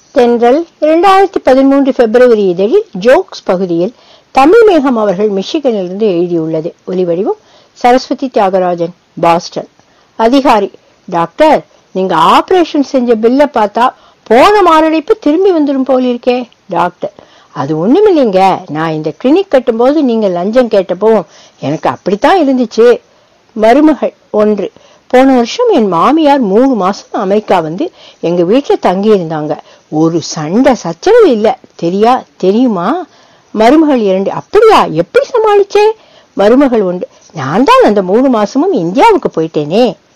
தென்றல் 2013 பிப்ரவரி இதழில் ஜோக்ஸ் பகுதியில் தமிழ் மேகம் அவர்கள் மிஷிகனிலிருந்து எழுதியுள்ளது. ஒலிவடிவம் சரஸ்வதி தியாகராஜன், பாஸ்டன். அதிகாரி: டாக்டர், நீங்க ஆபரேஷன் செஞ்ச பில்ல பார்த்தா போன மாரடைப்பு திரும்பி வந்துடும் போல இருக்கே. டாக்டர்: அது ஒண்ணுமில்லைங்க, நான் இந்த கிளினிக் கட்டும்போது நீங்க லஞ்சம் கேட்டப்போ எனக்கு அப்படித்தான் இருந்துச்சு. மருமகள் 1: போன வருஷம் என் மாமியார் 3 மாசம் அமெரிக்கா வந்து எங்க வீட்டுல தங்கி இருந்தாங்க. ஒரு சண்டை சச்சரவு இல்ல. தெரியுமா? மருமகள் 2: அப்படியா, எப்படி சமாளிச்சே? மருமகள் 1: நான் தான் அந்த 3 மாசமும் இந்தியாவுக்கு போயிட்டேனே.